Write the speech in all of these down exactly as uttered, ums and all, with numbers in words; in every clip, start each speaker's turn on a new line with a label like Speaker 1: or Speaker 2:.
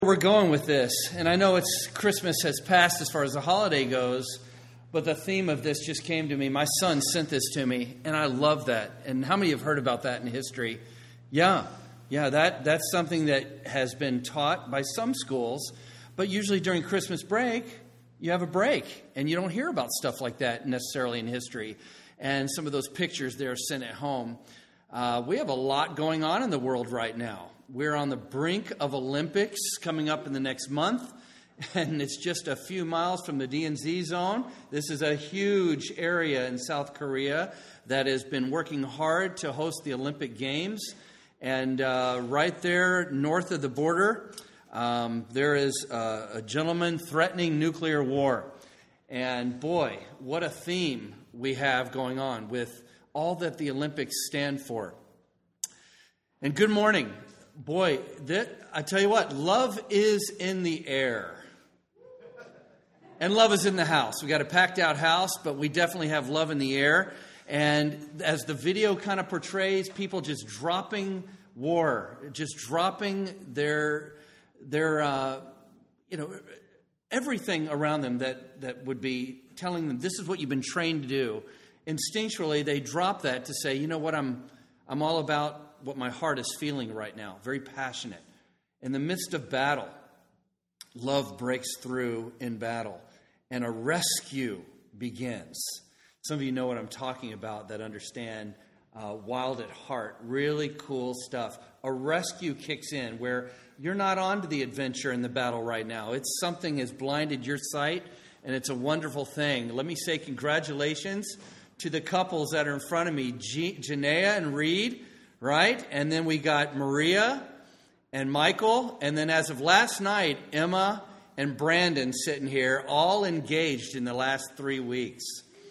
Speaker 1: We're going with this, and I know it's Christmas has passed as far as the holiday goes, but the theme of this just came to me. My son sent this to me, and I love that. And how many have heard about that in history? Yeah, yeah, that that's something that has been taught by some schools, but usually during Christmas break, you have a break, and you don't hear about stuff like that necessarily in history. And some of those pictures there sent at home. Uh, we have a lot going on in the world right now. We're on the brink of Olympics coming up in the next month, and it's just a few miles from the D M Z zone. This is a huge area in South Korea that has been working hard to host the Olympic Games. And uh, right there north of the border, um, there is a, a gentleman threatening nuclear war. And boy, what a theme we have going on with all that the Olympics stand for. And good morning. Boy, that, I tell you what, love is in the air. And love is in the house. We got a packed out house, but we definitely have love in the air. And as the video kind of portrays, people just dropping war, just dropping their, their uh, you know, everything around them that, that would be telling them, this is what you've been trained to do. Instinctually, they drop that to say, you know what, I'm, I'm all about what my heart is feeling right now, very passionate. In the midst of battle, love breaks through in battle, and a rescue begins. Some of you know what I'm talking about that understand uh, Wild at Heart. Really cool stuff. A rescue kicks in where you're not on to the adventure in the battle right now. It's something has blinded your sight, and it's a wonderful thing. Let me say congratulations to the couples that are in front of me, G- Janaea and Reed. Right? And then we got Maria and Michael. And then as of last night, Emma and Brandon sitting here, all engaged in the last three weeks.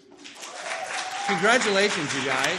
Speaker 1: Congratulations, you guys.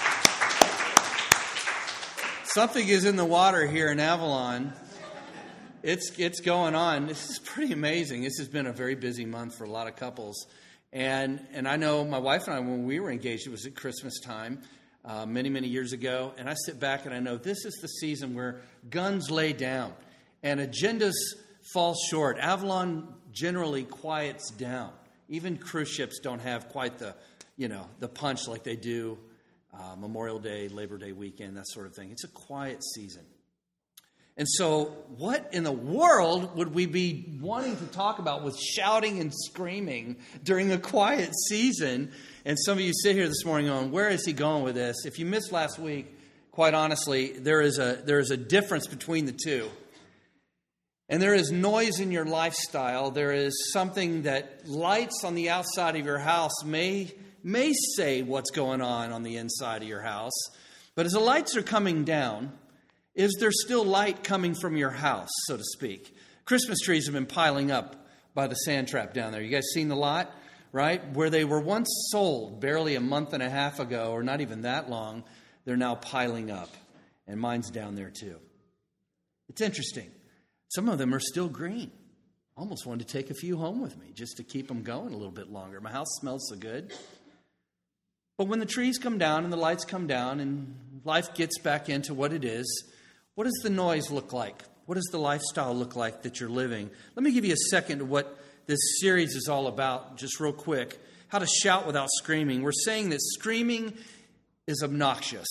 Speaker 1: Something is in the water here in Avalon. It's, it's going on. This is pretty amazing. This has been a very busy month for a lot of couples. And, and I know my wife and I, when we were engaged, it was at Christmas time. Uh, many, many years ago, and I sit back and I know this is the season where guns lay down and agendas fall short. Avalon generally quiets down. Even cruise ships don't have quite the, you know, the punch like they do uh, Memorial Day, Labor Day weekend, that sort of thing. It's a quiet season. And so what in the world would we be wanting to talk about with shouting and screaming during a quiet season? And some of you sit here this morning going, where is he going with this? If you missed last week, quite honestly, there is a there is a difference between the two. And there is noise in your lifestyle. There is something that lights on the outside of your house may, may say what's going on on the inside of your house. But as the lights are coming down, is there still light coming from your house, so to speak? Christmas trees have been piling up by the sand trap down there. You guys seen the lot? Right? Where they were once sold barely a month and a half ago, or not even that long, they're now piling up. And mine's down there too. It's interesting. Some of them are still green. Almost wanted to take a few home with me just to keep them going a little bit longer. My house smells so good. But when the trees come down and the lights come down and life gets back into what it is, what does the noise look like? What does the lifestyle look like that you're living? Let me give you a second to what this series is all about, just real quick. How to shout without screaming. We're saying that screaming is obnoxious.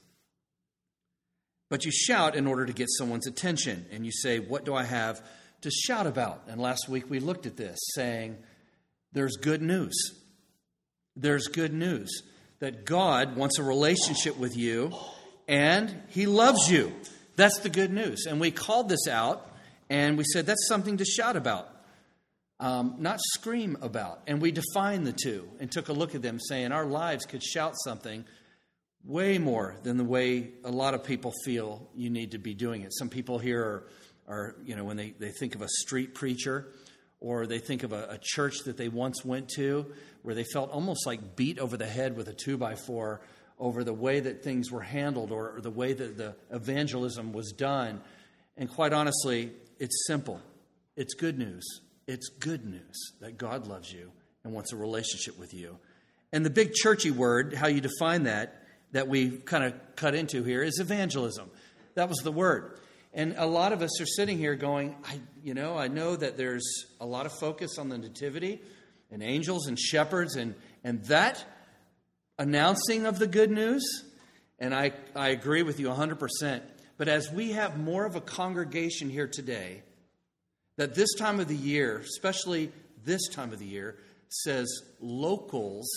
Speaker 1: But you shout in order to get someone's attention. And you say, what do I have to shout about? And last week we looked at this, saying, there's good news. There's good news. That God wants a relationship with you, and He loves you. That's the good news. And we called this out, and we said that's something to shout about. Um, not scream about. And we defined the two and took a look at them, saying our lives could shout something way more than the way a lot of people feel you need to be doing it. Some people here are, are you know, when they, they think of a street preacher, or they think of a, a church that they once went to where they felt almost like beat over the head with a two by four over the way that things were handled or, or the way that the evangelism was done. And quite honestly, it's simple. It's good news. It's good news that God loves you and wants a relationship with you. And the big churchy word, how you define that, that we kind of cut into here, is evangelism. That was the word. And a lot of us are sitting here going, I, you know, I know that there's a lot of focus on the nativity and angels and shepherds and, and that announcing of the good news. And I, I agree with you one hundred percent. But as we have more of a congregation here today, that this time of the year, especially this time of the year, says locals,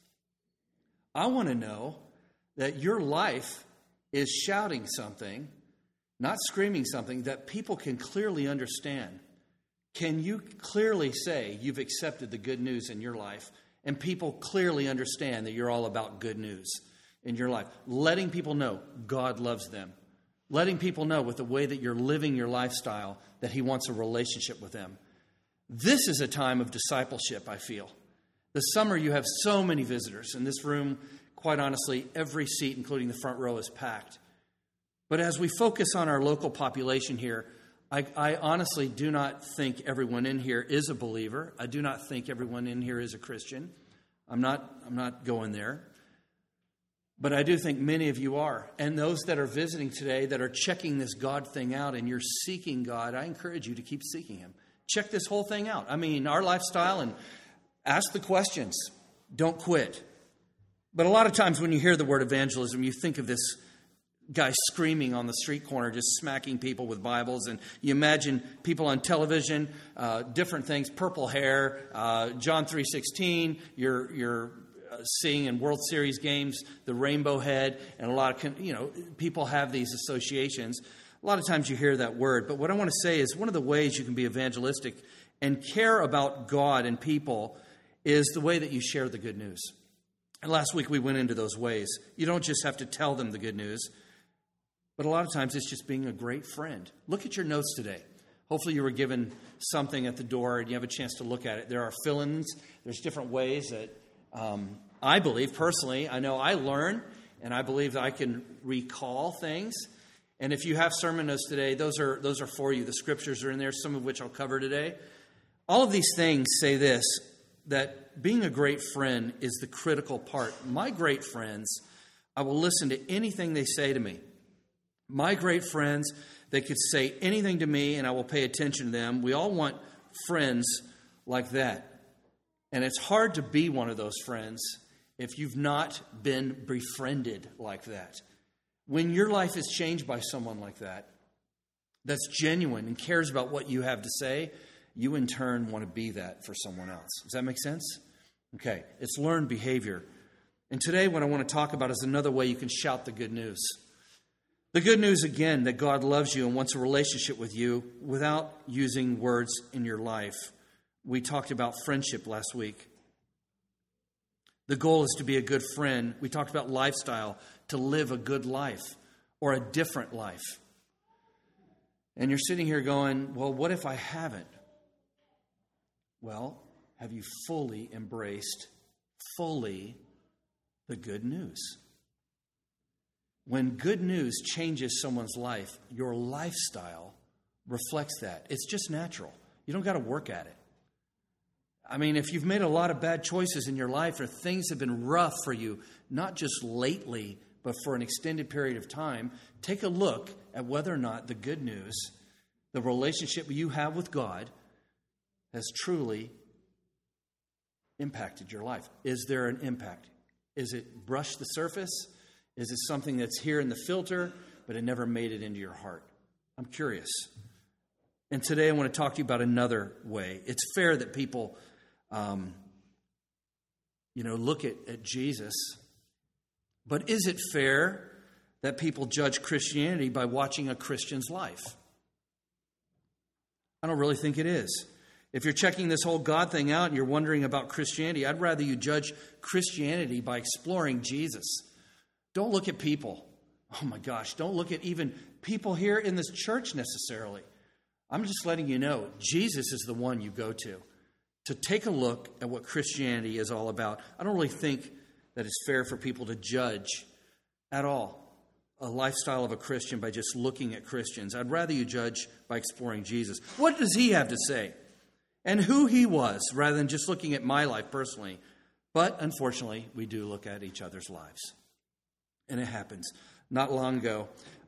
Speaker 1: I want to know that your life is shouting something, not screaming something, that people can clearly understand. Can you clearly say you've accepted the good news in your life, and people clearly understand that you're all about good news in your life? Letting people know God loves them. Letting people know with the way that you're living your lifestyle that He wants a relationship with them. This is a time of discipleship, I feel. The summer you have so many visitors. In this room, quite honestly, every seat, including the front row, is packed. But as we focus on our local population here, I, I honestly do not think everyone in here is a believer. I do not think everyone in here is a Christian. I'm not, I'm not going there. But I do think many of you are. And those that are visiting today that are checking this God thing out and you're seeking God, I encourage you to keep seeking Him. Check this whole thing out. I mean, our lifestyle, and ask the questions. Don't quit. But a lot of times when you hear the word evangelism, you think of this guy screaming on the street corner, just smacking people with Bibles. And you imagine people on television, uh, different things, purple hair, uh, John three sixteen, you're, you're seeing in World Series games, the rainbow head, and a lot of, you know, people have these associations. A lot of times you hear that word. But what I want to say is one of the ways you can be evangelistic and care about God and people is the way that you share the good news. And last week we went into those ways. You don't just have to tell them the good news, but a lot of times it's just being a great friend. Look at your notes today. Hopefully you were given something at the door and you have a chance to look at it. There are fill-ins. There's different ways that um, I believe personally, I know I learn, and I believe that I can recall things. And if you have sermon notes today, those are those are for you. The scriptures are in there, some of which I'll cover today. All of these things say this, that being a great friend is the critical part. My great friends, I will listen to anything they say to me. My great friends, they could say anything to me and I will pay attention to them. We all want friends like that. And it's hard to be one of those friends if you've not been befriended like that. When your life is changed by someone like that, that's genuine and cares about what you have to say, you in turn want to be that for someone else. Does that make sense? Okay, it's learned behavior. And today what I want to talk about is another way you can shout the good news. The good news, again, that God loves you and wants a relationship with you without using words in your life. We talked about friendship last week. The goal is to be a good friend. We talked about lifestyle, to live a good life or a different life. And you're sitting here going, well, what if I haven't? Well, have you fully embraced, fully, the good news? When good news changes someone's life, your lifestyle reflects that. It's just natural. You don't got to work at it. I mean, if you've made a lot of bad choices in your life or things have been rough for you, not just lately, but for an extended period of time, take a look at whether or not the good news, the relationship you have with God, has truly impacted your life. Is there an impact? Is it brushed the surface? Is it something that's here in the filter, but it never made it into your heart? I'm curious. And today I want to talk to you about another way. It's fair that people, um, you know, look at, at Jesus. But is it fair that people judge Christianity by watching a Christian's life? I don't really think it is. If you're checking this whole God thing out and you're wondering about Christianity, I'd rather you judge Christianity by exploring Jesus. Don't look at people. Oh my gosh, don't look at even people here in this church necessarily. I'm just letting you know, Jesus is the one you go to, to take a look at what Christianity is all about. I don't really think that it's fair for people to judge at all a lifestyle of a Christian by just looking at Christians. I'd rather you judge by exploring Jesus. What does he have to say? And who he was, rather than just looking at my life personally. But unfortunately, we do look at each other's lives. And it happens. Not long ago,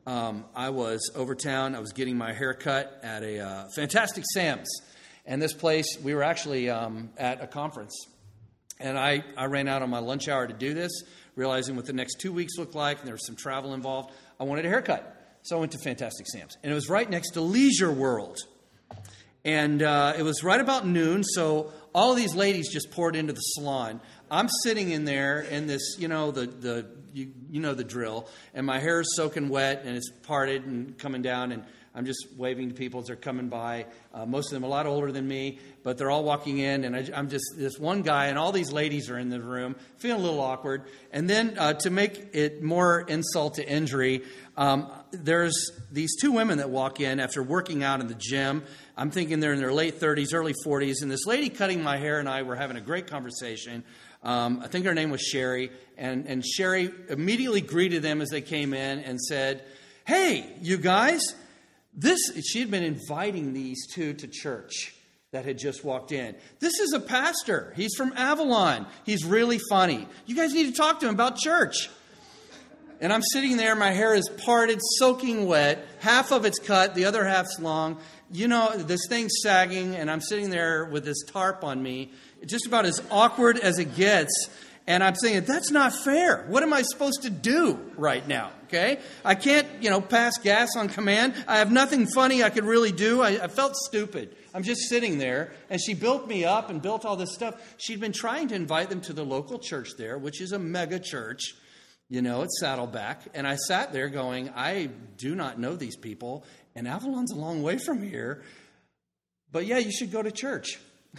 Speaker 1: um, I was over town. I was getting my hair cut at a uh, Fantastic Sam's. And this place, we were actually um, at a conference. And I, I ran out on my lunch hour to do this, realizing what the next two weeks looked like, and there was some travel involved. I wanted a haircut. So I went to Fantastic Sam's. And it was right next to Leisure World. And uh, it was right about noon, so all of these ladies just poured into the salon. I'm sitting in there in this, you know, the the you, you know the drill, and my hair is soaking wet, and it's parted and coming down, and I'm just waving to people as they're coming by. Uh, most of them a lot older than me, but they're all walking in, and I, I'm just this one guy, and all these ladies are in the room, feeling a little awkward. And then uh, to make it more insult to injury, um, there's these two women that walk in after working out in the gym. I'm thinking they're in their late thirties, early forties, and this lady cutting my hair and I were having a great conversation. Um, I think her name was Sherry, and, and Sherry immediately greeted them as they came in and said, "Hey, you guys." This, she had been inviting these two to church that had just walked in. This is a pastor. He's from Avalon. He's really funny. You guys need to talk to him about church. And I'm sitting there. My hair is parted, soaking wet. Half of it's cut. The other half's long. You know, this thing's sagging. And I'm sitting there with this tarp on me. Just about as awkward as it gets. And I'm saying, that's not fair. What am I supposed to do right now? Okay? I can't, you know, pass gas on command. I have nothing funny I could really do. I, I felt stupid. I'm just sitting there. And she built me up and built all this stuff. She'd been trying to invite them to the local church there, which is a mega church. You know, it's Saddleback. And I sat there going, I do not know these people. And Avalon's a long way from here. But yeah, you should go to church.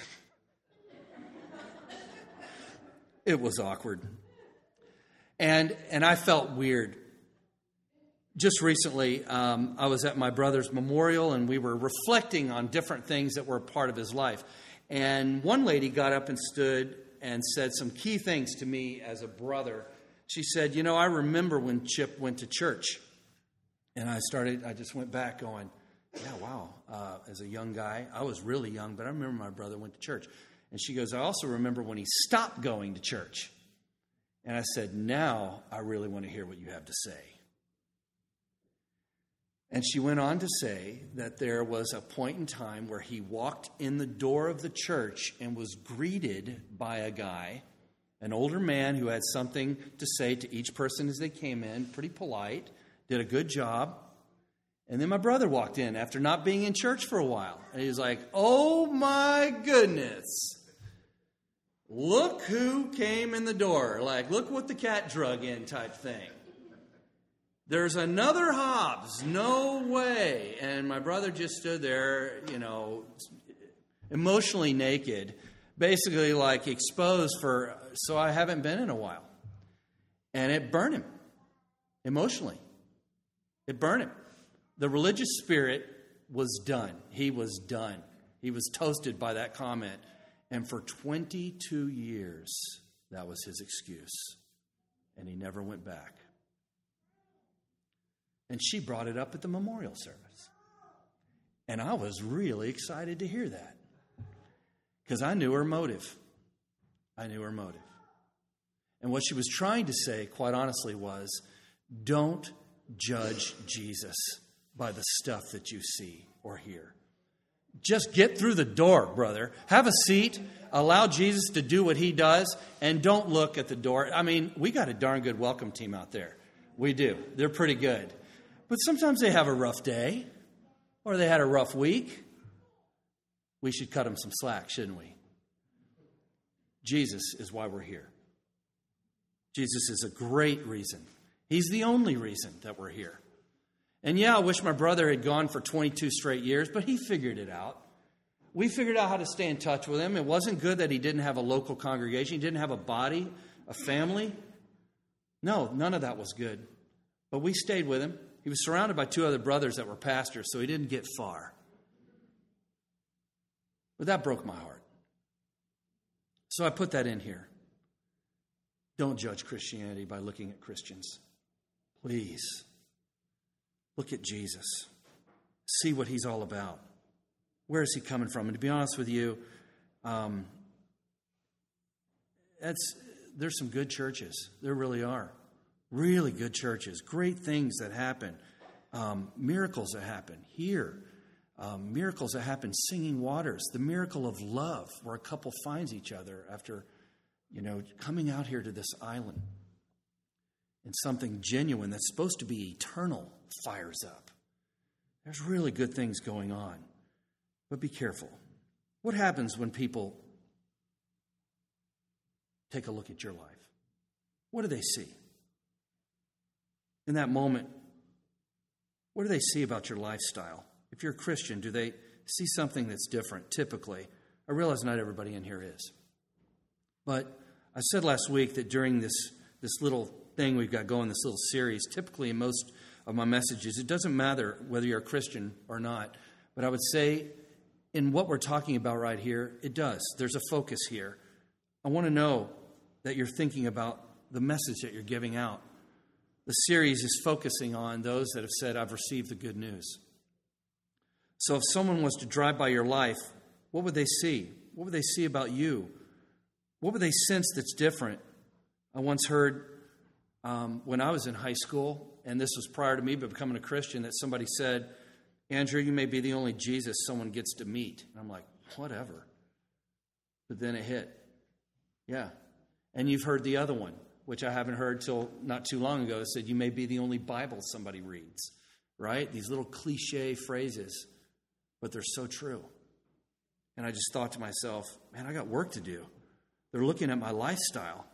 Speaker 1: It was awkward. And and I felt weird. Just recently, um, I was at my brother's memorial, and we were reflecting on different things that were a part of his life. And one lady got up and stood and said some key things to me as a brother. She said, you know, I remember when Chip went to church. And I started, I just went back going, yeah, wow. Uh, as a young guy, I was really young, but I remember my brother went to church. And she goes, I also remember when he stopped going to church. And I said, now I really want to hear what you have to say. And she went on to say that there was a point in time where he walked in the door of the church and was greeted by a guy, an older man who had something to say to each person as they came in, pretty polite, did a good job. And then my brother walked in after not being in church for a while. And he was like, oh my goodness. Look who came in the door. Like, look what the cat drug in type thing. There's another Hobbs. No way. And my brother just stood there, you know, emotionally naked, basically like exposed for, so I haven't been in a while. And it burned him emotionally. It burned him. The religious spirit was done. He was done. He was toasted by that comment. And for twenty-two years, that was his excuse. And he never went back. And she brought it up at the memorial service. And I was really excited to hear that. Because I knew her motive. I knew her motive. And what she was trying to say, quite honestly, was, don't judge Jesus by the stuff that you see or hear. Just get through the door, brother. Have a seat. Allow Jesus to do what he does. And don't look at the door. I mean, we got a darn good welcome team out there. We do. They're pretty good. But sometimes they have a rough day. Or they had a rough week. We should cut them some slack, shouldn't we? Jesus is why we're here. Jesus is a great reason. He's the only reason that we're here. And yeah, I wish my brother had gone for twenty-two straight years, but he figured it out. We figured out how to stay in touch with him. It wasn't good that he didn't have a local congregation. He didn't have a body, a family. No, none of that was good. But we stayed with him. He was surrounded by two other brothers that were pastors, so he didn't get far. But that broke my heart. So I put that in here. Don't judge Christianity by looking at Christians. Please. Look at Jesus. See what he's all about. Where is he coming from? And to be honest with you, um, that's there's some good churches. There really are. Really good churches. Great things that happen. um, miracles that happen here, um, miracles that happen singing waters, the miracle of love where a couple finds each other after, you know, coming out here to this island. And something genuine that's supposed to be eternal fires up. There's really good things going on. But be careful. What happens when people take a look at your life? What do they see? In that moment, what do they see about your lifestyle? If you're a Christian, do they see something that's different, typically? I realize not everybody in here is. But I said last week that during this, this little thing we've got going, this little series, typically in most of my messages, it doesn't matter whether you're a Christian or not, but I would say in what we're talking about right here, it does. There's a focus here. I want to know that you're thinking about the message that you're giving out. The series is focusing on those that have said, I've received the good news. So if someone was to drive by your life, what would they see? What would they see about you? What would they sense that's different? I once heard um, when I was in high school, and this was prior to me becoming a Christian, that somebody said, Andrew, you may be the only Jesus someone gets to meet. And I'm like, whatever. But then it hit. Yeah. And you've heard the other one, which I haven't heard till not too long ago. It said, you may be the only Bible somebody reads. Right? These little cliche phrases, but they're so true. And I just thought to myself, man, I got work to do. They're looking at my lifestyle.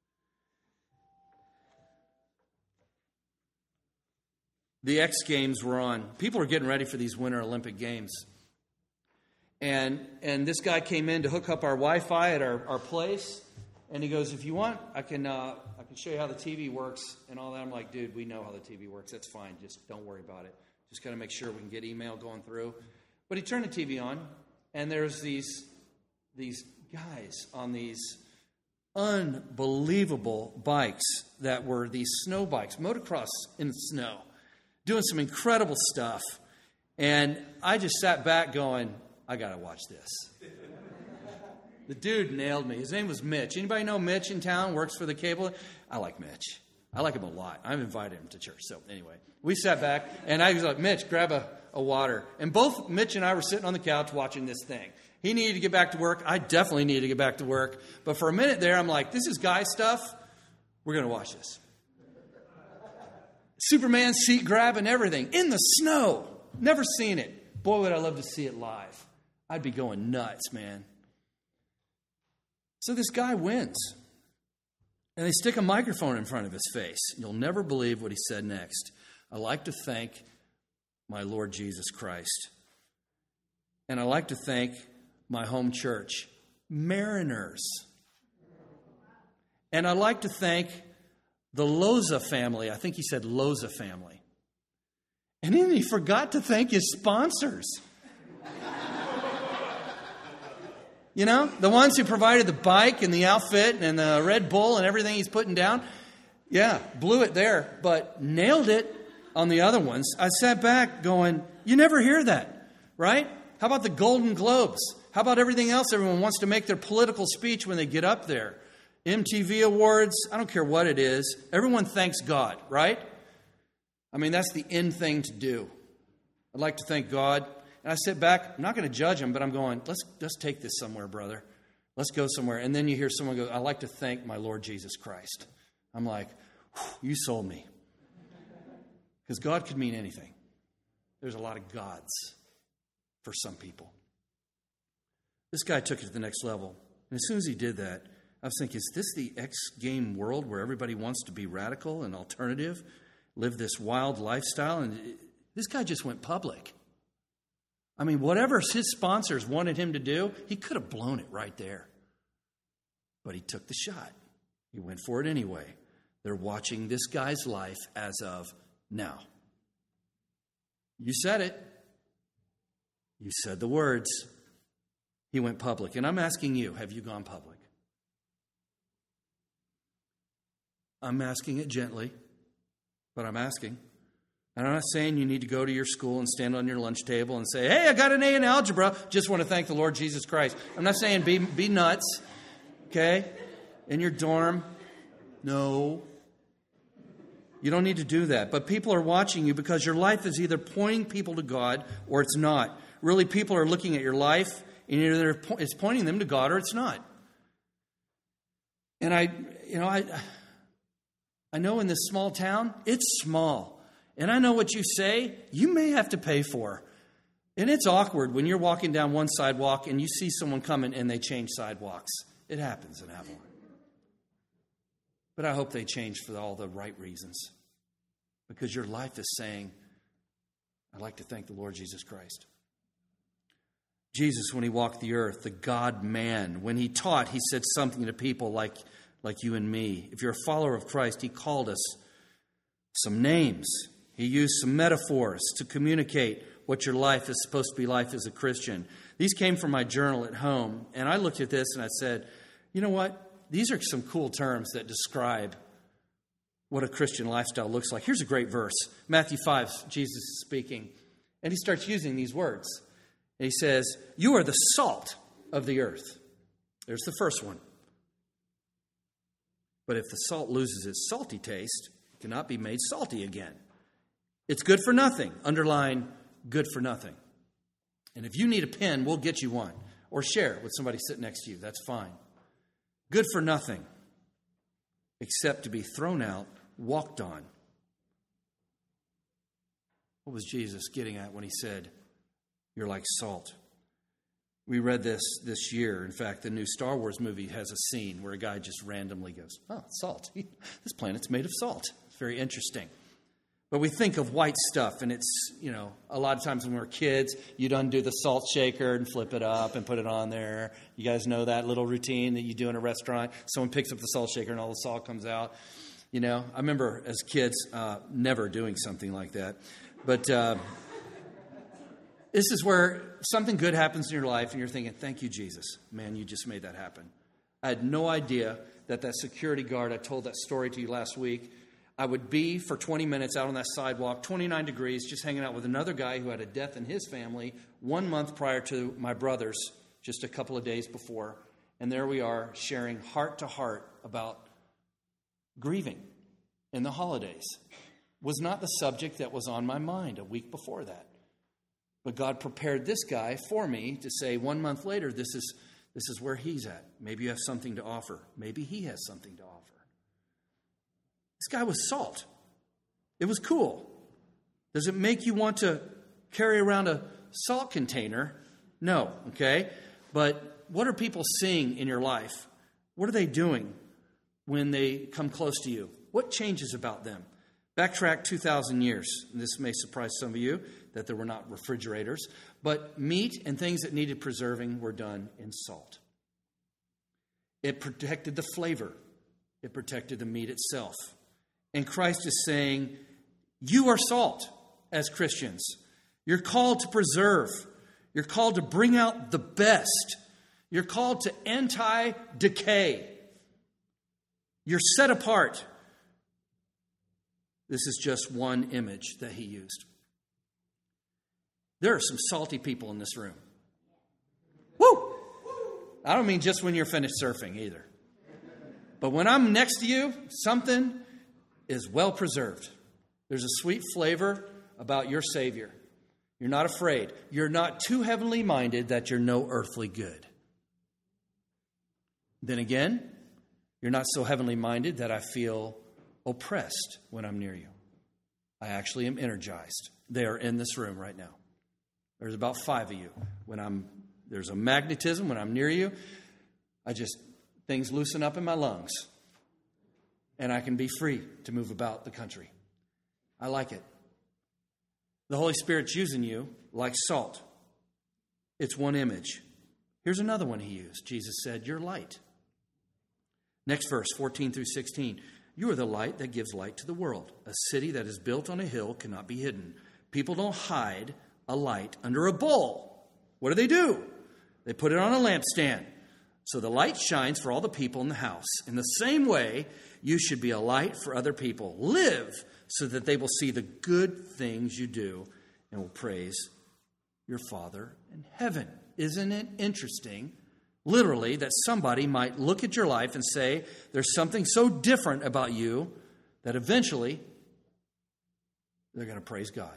Speaker 1: The X Games were on. People are getting ready for these Winter Olympic Games. And and this guy came in to hook up our Wi-Fi at our, our place. And he goes, if you want, I can uh, I can show you how the T V works and all that. I'm like, dude, we know how the T V works. That's fine. Just don't worry about it. Just got to make sure we can get email going through. But he turned the T V on, and there's these these guys on these unbelievable bikes that were these snow bikes, motocross in the snow, doing some incredible stuff. And I just sat back going, I got to watch this. The dude nailed me. His name was Mitch. Anybody know Mitch in town, works for the cable? I like Mitch. I like him a lot. I've invited him to church. So anyway, we sat back, and I was like, Mitch, grab a, a water. And both Mitch and I were sitting on the couch watching this thing. He needed to get back to work. I definitely needed to get back to work. But for a minute there, I'm like, this is guy stuff. We're going to watch this. Superman seat grab and everything in the snow. Never seen it. Boy, would I love to see it live. I'd be going nuts, man. So this guy wins. And they stick a microphone in front of his face. You'll never believe what he said next. I like to thank my Lord Jesus Christ. And I like to thank my home church, Mariners. And I like to thank the Loza family. I think he said Loza family. And then he forgot to thank his sponsors. You know, the ones who provided the bike and the outfit and the Red Bull and everything he's putting down. Yeah, blew it there, but nailed it on the other ones. I sat back going, you never hear that, right? How about the Golden Globes? How about everything else everyone wants to make their political speech when they get up there? M T V Awards, I don't care what it is. Everyone thanks God, right? I mean, that's the end thing to do. I'd like to thank God. And I sit back, I'm not going to judge him, but I'm going, let's let's take this somewhere, brother. Let's go somewhere. And then you hear someone go, I'd like to thank my Lord Jesus Christ. I'm like, you sold me. Because God could mean anything. There's a lot of gods for some people. This guy took it to the next level. And as soon as he did that, I was thinking, is this the X-game world where everybody wants to be radical and alternative, live this wild lifestyle? And this guy just went public. I mean, whatever his sponsors wanted him to do, he could have blown it right there. But he took the shot. He went for it anyway. They're watching this guy's life as of now. You said it. You said the words. He went public. And I'm asking you, have you gone public? I'm asking it gently, but I'm asking. And I'm not saying you need to go to your school and stand on your lunch table and say, hey, I got an A in algebra. Just want to thank the Lord Jesus Christ. I'm not saying be, be nuts, okay, in your dorm. No. You don't need to do that. But people are watching you because your life is either pointing people to God or it's not. Really, people are looking at your life and either it's pointing them to God or it's not. And I, you know, I, I know in this small town, it's small. And I know what you say, you may have to pay for. And it's awkward when you're walking down one sidewalk and you see someone coming and they change sidewalks. It happens in Avalon. But I hope they change for all the right reasons. Because your life is saying, I'd like to thank the Lord Jesus Christ. Jesus, when he walked the earth, the God-man, when he taught, he said something to people like, like you and me. If you're a follower of Christ, he called us some names. He used some metaphors to communicate what your life is supposed to be like as a Christian. These came from my journal at home, and I looked at this and I said, you know what? These are some cool terms that describe what a Christian lifestyle looks like. Here's a great verse. Matthew five, Jesus is speaking, and he starts using these words. And he says, you are the salt of the earth. There's the first one. But if the salt loses its salty taste, it cannot be made salty again. It's good for nothing. Underline, good for nothing. And if you need a pen, we'll get you one. Or share it with somebody sitting next to you. That's fine. Good for nothing. Except to be thrown out, walked on. What was Jesus getting at when he said, you're like salt? We read this this year. In fact, the new Star Wars movie has a scene where a guy just randomly goes, oh, salt. This planet's made of salt. It's very interesting. But we think of white stuff, and it's, you know, a lot of times when we were kids, you'd undo the salt shaker and flip it up and put it on there. You guys know that little routine that you do in a restaurant? Someone picks up the salt shaker and all the salt comes out. You know, I remember as kids uh, never doing something like that. But uh, this is where something good happens in your life, and you're thinking, thank you, Jesus. Man, you just made that happen. I had no idea that that security guard, I told that story to you last week, I would be for twenty minutes out on that sidewalk, twenty-nine degrees, just hanging out with another guy who had a death in his family one month prior to my brother's, just a couple of days before. And there we are sharing heart to heart about grieving in the holidays. Was not the subject that was on my mind a week before that. But God prepared this guy for me to say one month later, this is, this is where he's at. Maybe you have something to offer. Maybe he has something to offer. This guy was salt. It was cool. Does it make you want to carry around a salt container? No, okay? But what are people seeing in your life? What are they doing when they come close to you? What changes about them? Backtrack two thousand years. This may surprise some of you that there were not refrigerators, but meat and things that needed preserving were done in salt. It protected the flavor. It protected the meat itself. And Christ is saying, you are salt as Christians. You're called to preserve. You're called to bring out the best. You're called to anti-decay. You're set apart. This is just one image that he used. There are some salty people in this room. Woo! I don't mean just when you're finished surfing either. But when I'm next to you, something is well preserved. There's a sweet flavor about your Savior. You're not afraid. You're not too heavenly minded that you're no earthly good. Then again, you're not so heavenly minded that I feel oppressed when I'm near you. I actually am energized. They are in this room right now. There's about five of you. When I'm there's a magnetism when I'm near you. I just things loosen up in my lungs. And I can be free to move about the country. I like it. The Holy Spirit's using you like salt. It's one image. Here's another one he used. Jesus said, you're light. Next verse, fourteen through sixteen. You are the light that gives light to the world. A city that is built on a hill cannot be hidden. People don't hide a light under a bowl. What do they do? They put it on a lampstand. So the light shines for all the people in the house. In the same way, you should be a light for other people. Live so that they will see the good things you do and will praise your Father in heaven. Isn't it interesting, literally, that somebody might look at your life and say, there's something so different about you that eventually they're going to praise God.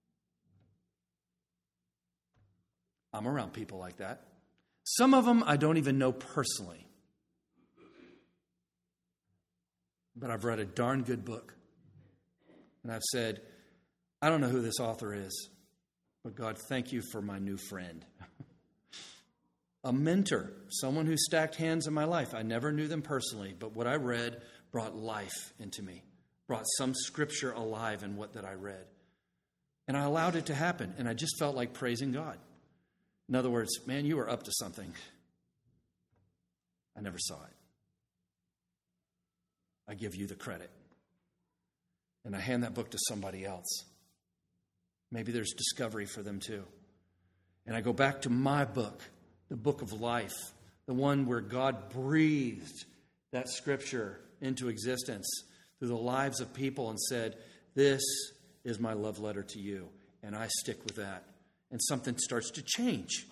Speaker 1: I'm around people like that. Some of them I don't even know personally. But I've read a darn good book. And I've said, I don't know who this author is, but God, thank you for my new friend. A mentor, someone who stacked hands in my life. I never knew them personally, but what I read brought life into me, brought some scripture alive in what that I read. And I allowed it to happen, and I just felt like praising God. In other words, man, you were up to something. I never saw it. I give you the credit. And I hand that book to somebody else. Maybe there's discovery for them too. And I go back to my book, the book of life, the one where God breathed that scripture into existence through the lives of people and said, this is my love letter to you. And I stick with that. And something starts to change.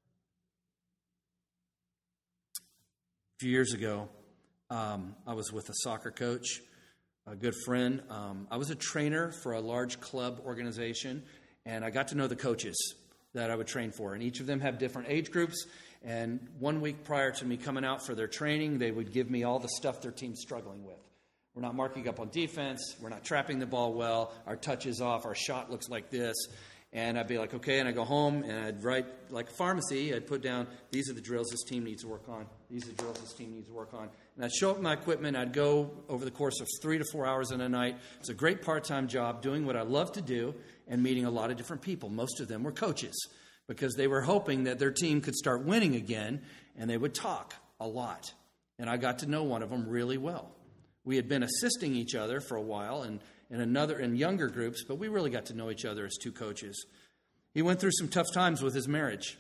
Speaker 1: A few years ago, um, I was with a soccer coach, a good friend. Um, I was a trainer for a large club organization, and I got to know the coaches that I would train for. And each of them have different age groups. And one week prior to me coming out for their training, they would give me all the stuff their team's struggling with. We're not marking up on defense. We're not trapping the ball well. Our touch is off. Our shot looks like this. And I'd be like, okay, and I'd go home, and I'd write, like a pharmacy, I'd put down, these are the drills this team needs to work on. These are the drills this team needs to work on. And I'd show up my equipment. I'd go over the course of three to four hours in a night. It's a great part-time job, doing what I love to do, and meeting a lot of different people. Most of them were coaches, because they were hoping that their team could start winning again, and they would talk a lot. And I got to know one of them really well. We had been assisting each other for a while, and in another in younger groups, but we really got to know each other as two coaches. He went through some tough times with his marriage.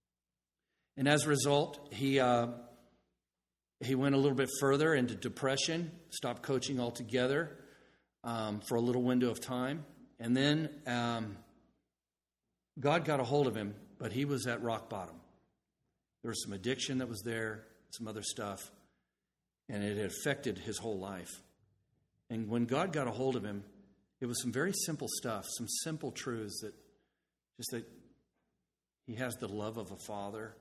Speaker 1: And as a result, he uh, he went a little bit further into depression, stopped coaching altogether um, for a little window of time. And then um, God got a hold of him, but he was at rock bottom. There was some addiction that was there, some other stuff, and it had affected his whole life. And when God got a hold of him, it was some very simple stuff, some simple truths that just that he has the love of a father.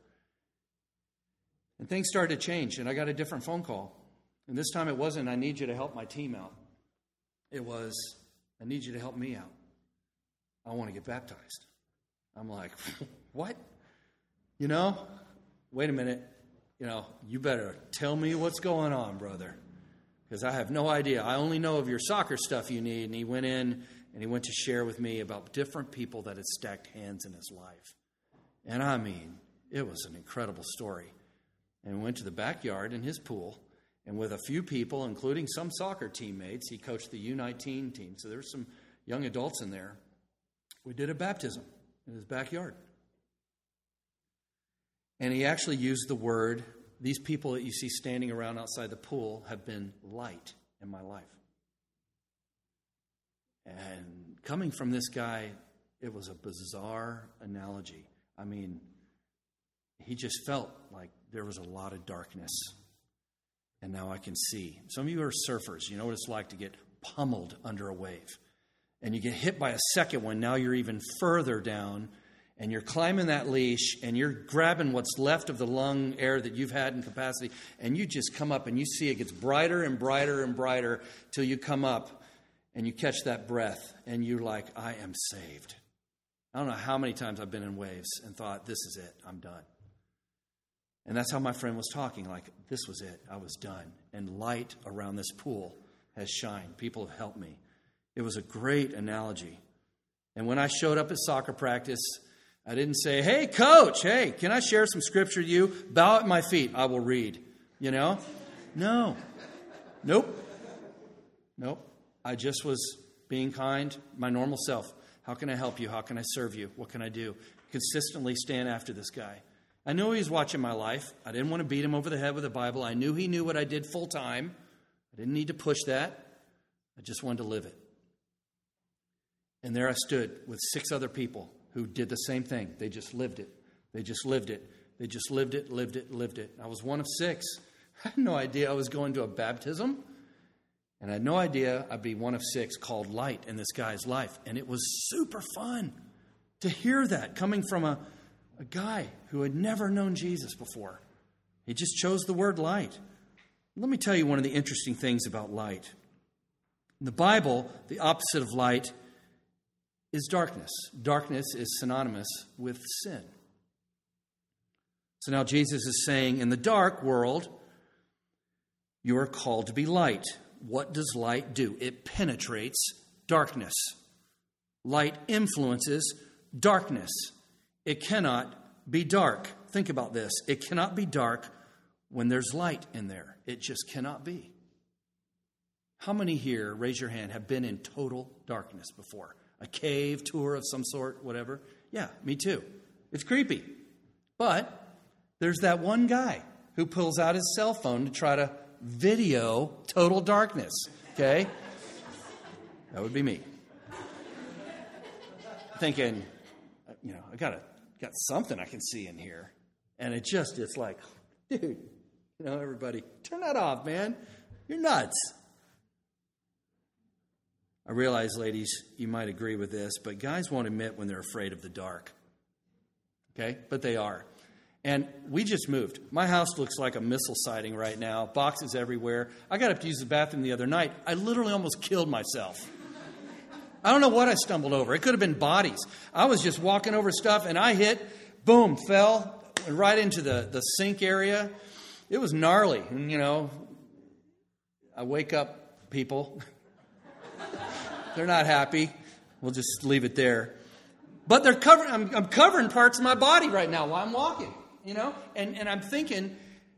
Speaker 1: And things started to change, and I got a different phone call. And this time it wasn't, I need you to help my team out. It was, I need you to help me out. I want to get baptized. I'm like, what? You know, wait a minute. You know, you better tell me what's going on, brother. Because I have no idea. I only know of your soccer stuff you need. And he went in and he went to share with me about different people that had stacked hands in his life. And I mean, it was an incredible story. And we went to the backyard in his pool. And with a few people, including some soccer teammates, he coached the U nineteen team. So there were some young adults in there. We did a baptism in his backyard. And he actually used the word, these people that you see standing around outside the pool have been light in my life. And coming from this guy, it was a bizarre analogy. I mean, he just felt like there was a lot of darkness. And now I can see. Some of you are surfers. You know what it's like to get pummeled under a wave. And you get hit by a second one. Now you're even further down. And you're climbing that leash, and you're grabbing what's left of the lung air that you've had in capacity, and you just come up, and you see it gets brighter and brighter and brighter till you come up, and you catch that breath, and you're like, I am saved. I don't know how many times I've been in waves and thought, this is it, I'm done. And that's how my friend was talking, like, this was it, I was done. And light around this pool has shined. People have helped me. It was a great analogy. And when I showed up at soccer practice, I didn't say, hey, coach, hey, can I share some scripture with you? Bow at my feet, I will read. You know? No. Nope. Nope. I just was being kind, my normal self. How can I help you? How can I serve you? What can I do? Consistently stand after this guy. I knew he was watching my life. I didn't want to beat him over the head with the Bible. I knew he knew what I did full time. I didn't need to push that. I just wanted to live it. And there I stood with six other people who did the same thing. They just lived it. They just lived it. They just lived it, lived it, lived it. I was one of six. I had no idea I was going to a baptism. And I had no idea I'd be one of six called light in this guy's life. And it was super fun to hear that coming from a, a guy who had never known Jesus before. He just chose the word light. Let me tell you one of the interesting things about light. In the Bible, the opposite of light is darkness. Darkness is synonymous with sin. So now Jesus is saying, in the dark world, you are called to be light. What does light do? It penetrates darkness. Light influences darkness. It cannot be dark. Think about this. It cannot be dark when there's light in there. It just cannot be. How many here, raise your hand, have been in total darkness before? A cave tour of some sort, whatever? Yeah, me too. It's creepy. But there's that one guy who pulls out his cell phone to try to video total darkness, okay? That would be me. Thinking, you know, I got a, got something I can see in here. And it just, it's like, dude, you know, everybody, turn that off, man. You're nuts. I realize, ladies, you might agree with this, but guys won't admit when they're afraid of the dark. Okay? But they are. And we just moved. My house looks like a missile sighting right now. Boxes everywhere. I got up to use the bathroom the other night. I literally almost killed myself. I don't know what I stumbled over. It could have been bodies. I was just walking over stuff, and I hit, boom, fell right into the, the sink area. It was gnarly. And, you know, I wake up people. They're not happy. We'll just leave it there. But they're covering. I'm, I'm covering parts of my body right now while I'm walking. You know, and, and I'm thinking,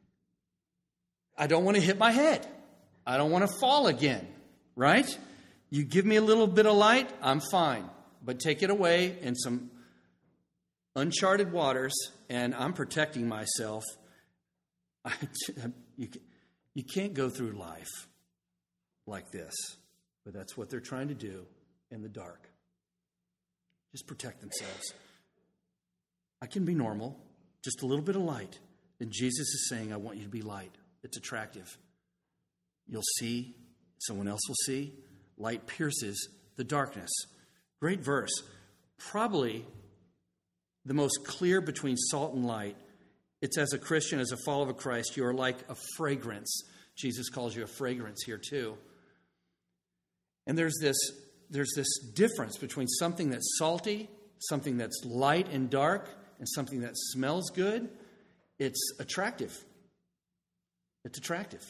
Speaker 1: I don't want to hit my head. I don't want to fall again, right? You give me a little bit of light, I'm fine. But take it away in some uncharted waters, and I'm protecting myself. I, you, you can't go through life like this, but that's what they're trying to do in the dark. Just protect themselves. I can be normal. Just a little bit of light. And Jesus is saying, I want you to be light. It's attractive. You'll see. Someone else will see. Light pierces the darkness. Great verse. Probably the most clear between salt and light. It's as a Christian, as a follower of Christ, you are like a fragrance. Jesus calls you a fragrance here too. And there's this, there's this difference between something that's salty, something that's light and dark, and something that smells good. It's attractive. It's attractive.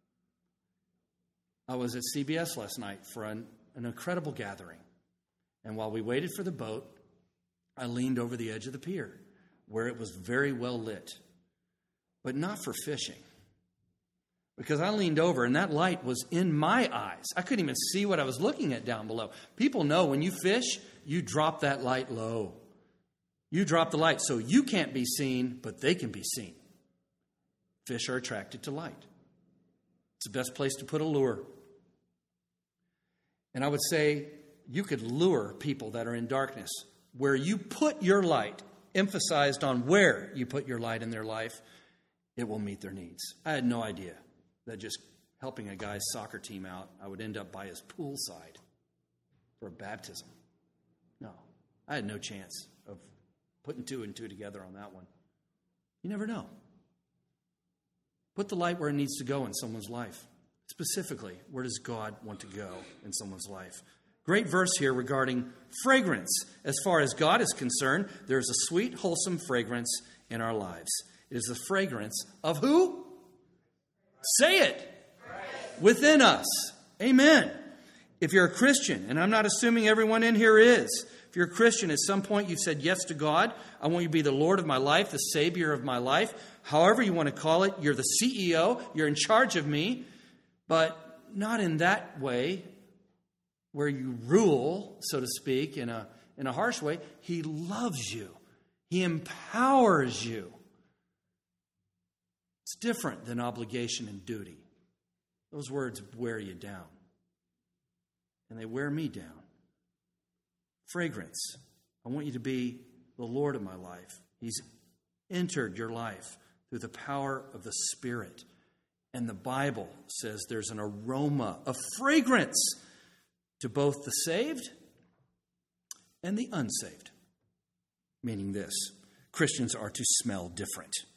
Speaker 1: I was at C B S last night for an, an incredible gathering. And while we waited for the boat, I leaned over the edge of the pier where it was very well lit, but not for fishing. Because I leaned over and that light was in my eyes. I couldn't even see what I was looking at down below. People know when you fish, you drop that light low. You drop the light so you can't be seen, but they can be seen. Fish are attracted to light. It's the best place to put a lure. And I would say you could lure people that are in darkness. Where you put your light, emphasized on where you put your light in their life, it will meet their needs. I had no idea that just helping a guy's soccer team out, I would end up by his poolside for a baptism. No, I had no chance of putting two and two together on that one. You never know. Put the light where it needs to go in someone's life. Specifically, where does God want to go in someone's life? Great verse here regarding fragrance. As far as God is concerned, there is a sweet, wholesome fragrance in our lives. It is the fragrance of who? Say it. Christ. Within us. Amen. If you're a Christian, and I'm not assuming everyone in here is, if you're a Christian, at some point you've said yes to God. I want you to be the Lord of my life, the Savior of my life. However you want to call it, you're the C E O. You're in charge of me. But not in that way where you rule, so to speak, in a, in a harsh way. He loves you. He empowers you. It's different than obligation and duty. Those words wear you down. And they wear me down. Fragrance. I want you to be the Lord of my life. He's entered your life through the power of the Spirit. And the Bible says there's an aroma, a fragrance to both the saved and the unsaved. Meaning this, Christians are to smell different.